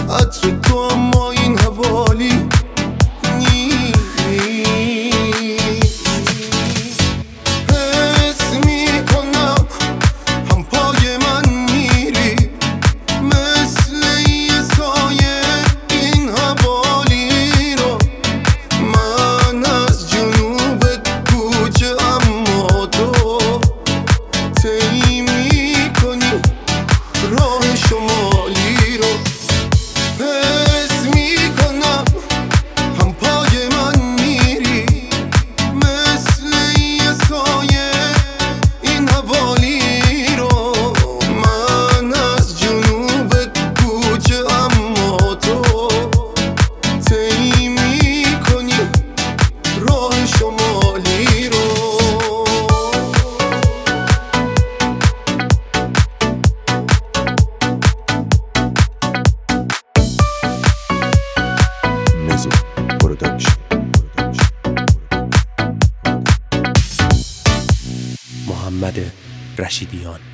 عطر تو اما این حوالی نیست. حس میکنم هم پای من میری مثل یه سایه این حوالی رو. من از جنوب کوچه اما تو طی میکنی راه شمالی رو. حس میکنم هم پای من میری مثل یه سایه این حوالی رو. من از جنوب کوچه اما تو طی میکنی راه شمالی رو. محمد رشیدیان.